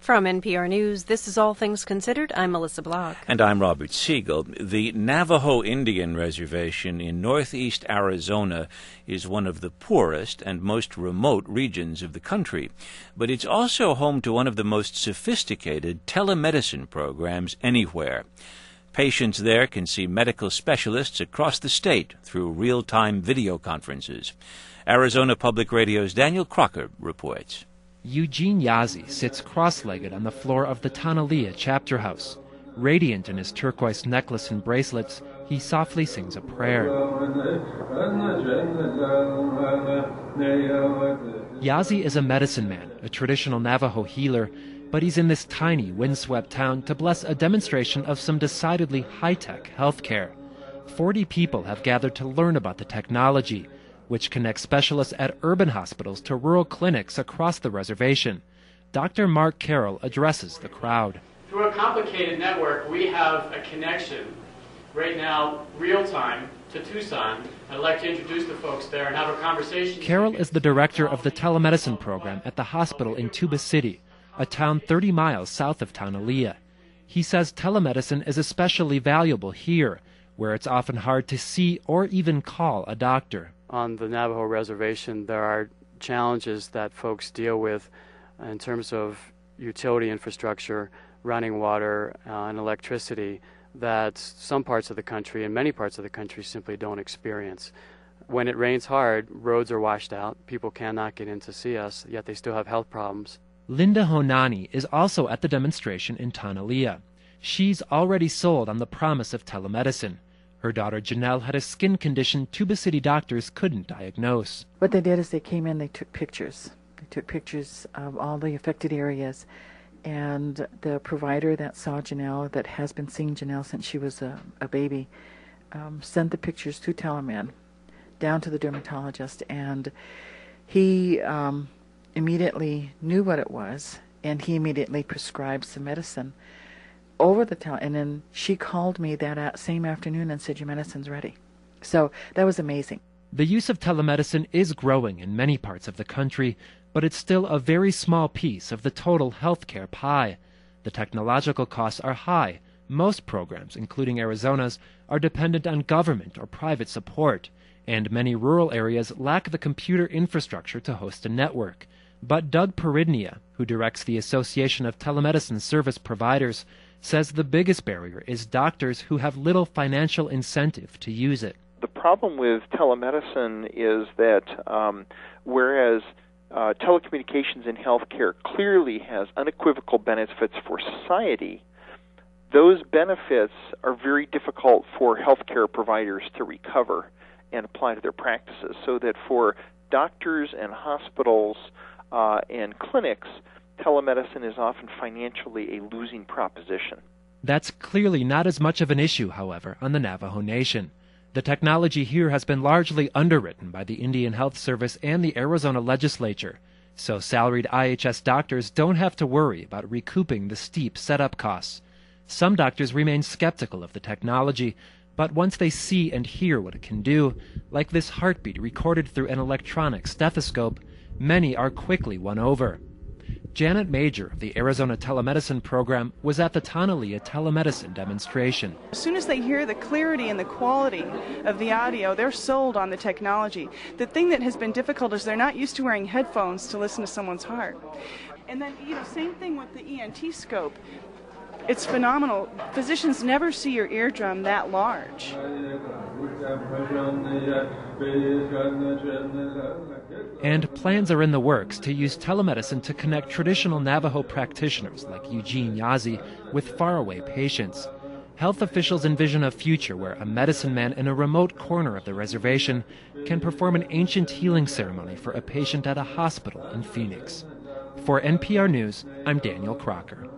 From NPR News, this is All Things Considered. I'm Melissa Block. And I'm Robert Siegel. The Navajo Indian Reservation in northeast Arizona is one of the poorest and most remote regions of the country. But it's also home to one of the most sophisticated telemedicine programs anywhere. Patients there can see medical specialists across the state through real-time video conferences. Arizona Public Radio's Daniel Crocker reports. Eugene Yazzie sits cross-legged on the floor of the Tanalea chapter house. Radiant in his turquoise necklace and bracelets, he softly sings a prayer. Yazzie is a medicine man, a traditional Navajo healer, but he's in this tiny, windswept town to bless a demonstration of some decidedly high-tech healthcare. 40 people have gathered to learn about the technology, which connects specialists at urban hospitals to rural clinics across the reservation. Dr. Mark Carroll addresses the crowd. Through a complicated network, we have a connection right now, real-time, to Tucson. I'd like to introduce the folks there and have a conversation. Carroll is the director of the telemedicine program at the hospital in Tuba City, a town 30 miles south of Tanalea. He says telemedicine is especially valuable here, where it's often hard to see or even call a doctor. On the Navajo reservation, there are challenges that folks deal with in terms of utility infrastructure, running water, and electricity that some parts of the country and many parts of the country simply don't experience. When it rains hard, roads are washed out, people cannot get in to see us, yet they still have health problems. Linda Honani is also at the demonstration in Tanalea. She's already sold on the promise of telemedicine. Her daughter Janelle had a skin condition Tuba City doctors couldn't diagnose. What they did is they came in, they took pictures. They took pictures of all the affected areas. And the provider that saw Janelle, that has been seeing Janelle since she was a baby, sent the pictures to Telemed, down to the dermatologist. And he immediately knew what it was, and he immediately prescribed some medicine over the and then she called me that same afternoon and said, your medicine's ready. So that was amazing. The use of telemedicine is growing in many parts of the country, but it's still a very small piece of the total healthcare pie. The technological costs are high. Most programs, including Arizona's, are dependent on government or private support, and many rural areas lack the computer infrastructure to host a network. But Doug Peridnia, who directs the Association of Telemedicine Service Providers, says the biggest barrier is doctors who have little financial incentive to use it. The problem with telemedicine is that whereas telecommunications in healthcare clearly has unequivocal benefits for society, those benefits are very difficult for healthcare providers to recover and apply to their practices, so that for doctors and hospitals and clinics, telemedicine is often financially a losing proposition. That's clearly not as much of an issue, however, on the Navajo Nation. The technology here has been largely underwritten by the Indian Health Service and the Arizona legislature, so salaried IHS doctors don't have to worry about recouping the steep setup costs. Some doctors remain skeptical of the technology, but once they see and hear what it can do, like this heartbeat recorded through an electronic stethoscope, many are quickly won over. Janet Major of the Arizona Telemedicine Program was at the Tanalea telemedicine demonstration. As soon as they hear the clarity and the quality of the audio, they're sold on the technology. The thing that has been difficult is they're not used to wearing headphones to listen to someone's heart. And then, same thing with the ENT scope. It's phenomenal. Physicians never see your eardrum that large. And plans are in the works to use telemedicine to connect traditional Navajo practitioners like Eugene Yazzie with faraway patients. Health officials envision a future where a medicine man in a remote corner of the reservation can perform an ancient healing ceremony for a patient at a hospital in Phoenix. For NPR News, I'm Daniel Crocker.